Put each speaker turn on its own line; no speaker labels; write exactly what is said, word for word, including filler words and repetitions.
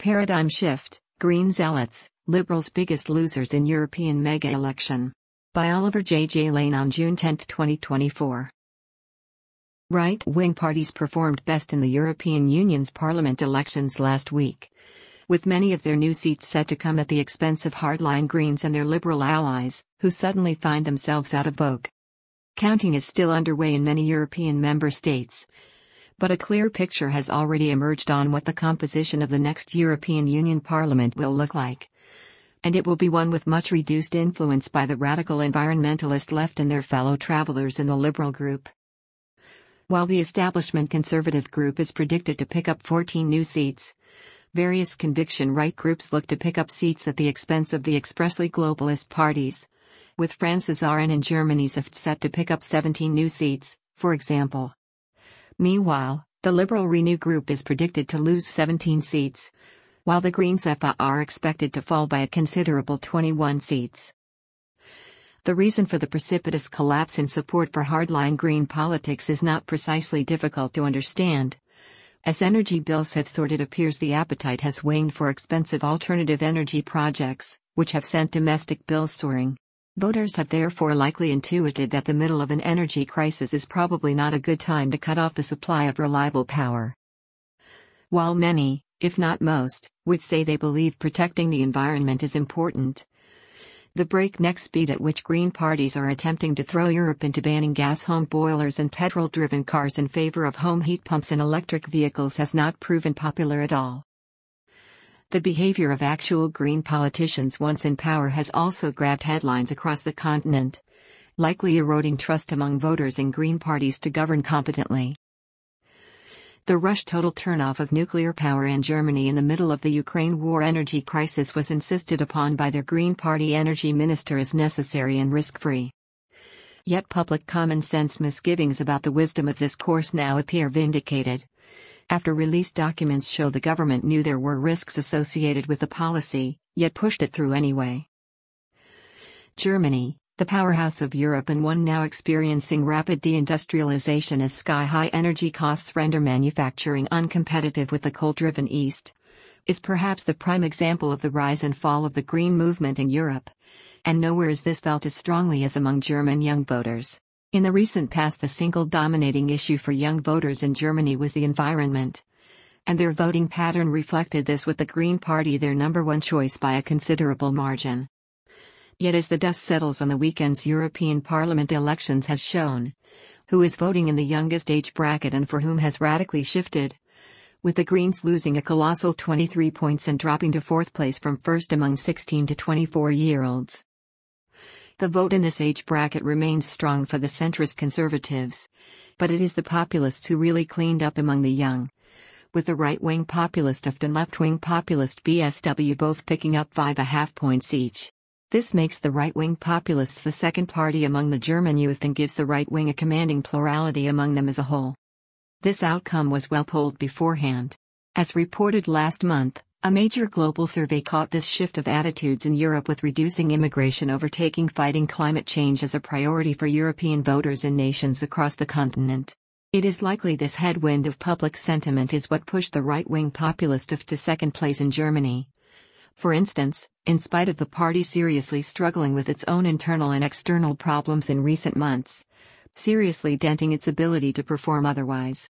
Paradigm shift, Green zealots, Liberals' biggest losers in European mega-election. By Oliver J. J. Lane on June tenth, twenty twenty-four. Right-wing parties performed best in the European Union's parliament elections last week, with many of their new seats set to come at the expense of hardline Greens and their Liberal allies, who suddenly find themselves out of vogue. Counting is still underway in many European member states, but a clear picture has already emerged on what the composition of the next European Union Parliament will look like. And it will be one with much reduced influence by the radical environmentalist left and their fellow travelers in the Liberal group. While the establishment Conservative group is predicted to pick up fourteen new seats, various conviction right groups look to pick up seats at the expense of the expressly globalist parties, with France's R N and Germany's F D set to pick up seventeen new seats, for example. Meanwhile, the Liberal Renew group is predicted to lose seventeen seats, while the Greens F A are expected to fall by a considerable twenty-one seats. The reason for the precipitous collapse in support for hardline Green politics is not precisely difficult to understand. As energy bills have soared, it appears the appetite has waned for expensive alternative energy projects, which have sent domestic bills soaring. Voters have therefore likely intuited that the middle of an energy crisis is probably not a good time to cut off the supply of reliable power. While many, if not most, would say they believe protecting the environment is important, the breakneck speed at which Green parties are attempting to throw Europe into banning gas home boilers and petrol-driven cars in favor of home heat pumps and electric vehicles has not proven popular at all. The behavior of actual Green politicians once in power has also grabbed headlines across the continent, likely eroding trust among voters in Green parties to govern competently. The rushed total turnoff of nuclear power in Germany in the middle of the Ukraine war energy crisis was insisted upon by their Green Party energy minister as necessary and risk-free. Yet public common sense misgivings about the wisdom of this course now appear vindicated, after released documents show the government knew there were risks associated with the policy, yet pushed it through anyway. Germany, the powerhouse of Europe and one now experiencing rapid deindustrialization as sky-high energy costs render manufacturing uncompetitive with the coal-driven East, is perhaps the prime example of the rise and fall of the Green movement in Europe, and nowhere is this felt as strongly as among German young voters. In the recent past, the single dominating issue for young voters in Germany was the environment, and their voting pattern reflected this, with the Green Party their number one choice by a considerable margin. Yet as the dust settles on the weekend's European Parliament elections has shown, who is voting in the youngest age bracket and for whom has radically shifted, with the Greens losing a colossal twenty-three points and dropping to fourth place from first among sixteen to twenty-four-year-olds. The vote in this age bracket remains strong for the centrist Conservatives, but it is the populists who really cleaned up among the young, with the right-wing populist F D and left-wing populist B S W both picking up five and a half points each. This makes the right-wing populists the second party among the German youth and gives the right wing a commanding plurality among them as a whole. This outcome was well polled beforehand. As reported last month, a major global survey caught this shift of attitudes in Europe, with reducing immigration overtaking fighting climate change as a priority for European voters in nations across the continent. It is likely this headwind of public sentiment is what pushed the right-wing populist F D to second place in Germany. For instance, in spite of the party seriously struggling with its own internal and external problems in recent months, seriously denting its ability to perform otherwise.